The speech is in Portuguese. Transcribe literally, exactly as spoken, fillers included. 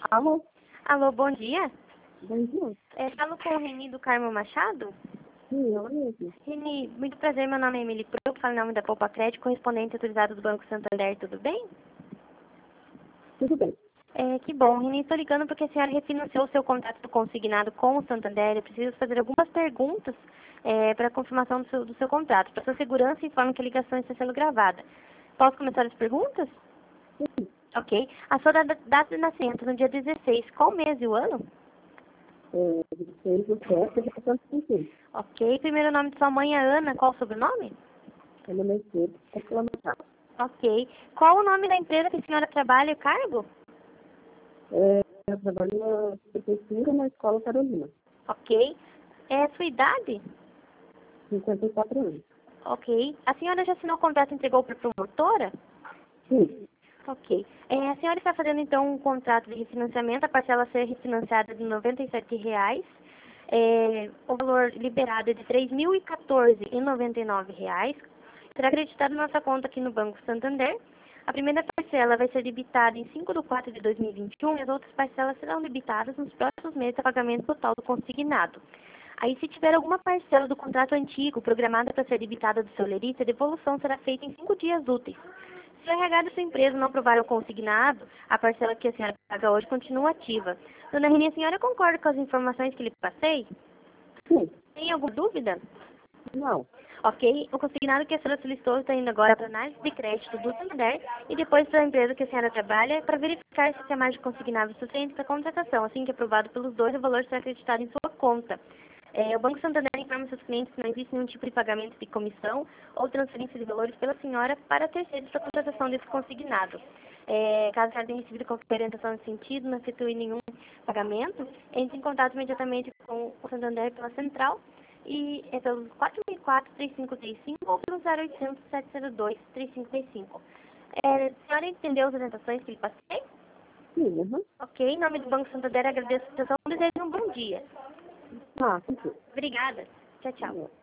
Alô? Alô, bom dia. Bom dia. É, falo com o Reni do Carmo Machado. Sim, ela mesmo. Reni, muito prazer, meu nome é Emily Pro, falo em nome da Poupa Crédito, correspondente autorizado do Banco Santander, tudo bem? Tudo bem. É, que bom, Reni, estou ligando porque a senhora refinanciou o seu contrato consignado com o Santander. Eu preciso fazer algumas perguntas é, para a confirmação do seu, do seu contrato. Para sua segurança, informo que a ligação está sendo gravada. Posso começar as perguntas? Sim. Ok. A sua data data de nascimento no dia dezesseis, qual mês e o ano? É, seis do sete de quatorze. Ok. Primeiro nome de sua mãe é Ana, qual o sobrenome? Ela é cedo, é quilometragem. Ok. Qual o nome da empresa que a senhora trabalha e o cargo? É, eu trabalho na prefeitura na Escola Carolina. Ok. É a sua idade? cinquenta e quatro anos. Ok. A senhora já assinou o contrato e entregou para a promotora? Sim. Ok. É, a senhora está fazendo então um contrato de refinanciamento, a parcela a ser refinanciada de noventa e sete reais. É, o valor liberado é de três mil e quatorze reais e noventa e nove centavos. Será acreditado na nossa conta aqui no Banco Santander. A primeira parcela vai ser debitada em cinco de quatro de dois mil e vinte e um e as outras parcelas serão debitadas nos próximos meses a pagamento total do consignado. Aí, se tiver alguma parcela do contrato antigo programada para ser debitada do seu lerite, a devolução será feita em cinco dias úteis. Se o R H da sua empresa não aprovar o consignado, a parcela que a senhora paga hoje continua ativa. Dona Reni, a senhora concorda com as informações que lhe passei? Sim. Tem alguma dúvida? Não. Ok, o consignado que a senhora solicitou está indo agora para análise de crédito do Santander e depois para a empresa que a senhora trabalha para verificar se a margem consignada é suficiente para a contratação. Assim que aprovado pelos dois, o valor será acreditado em sua conta. É, o Banco Santander informa seus clientes que não existe nenhum tipo de pagamento de comissão ou transferência de valores pela senhora para terceiros para a contratação desse consignado. É, caso a senhora tenha recebido qualquer orientação nesse sentido, não efetue nenhum pagamento, entre em contato imediatamente com o Santander pela central e é pelo quatro seis quatro, três cinco três cinco ou pelo zero oitocentos, sete zero dois, três cinco três cinco. É, a senhora entendeu as orientações que lhe passei? Sim, uhum. Ok, em nome do Banco Santander agradeço a atenção e desejo um bom dia. Ah, sim, sim. Obrigada. Tchau, tchau.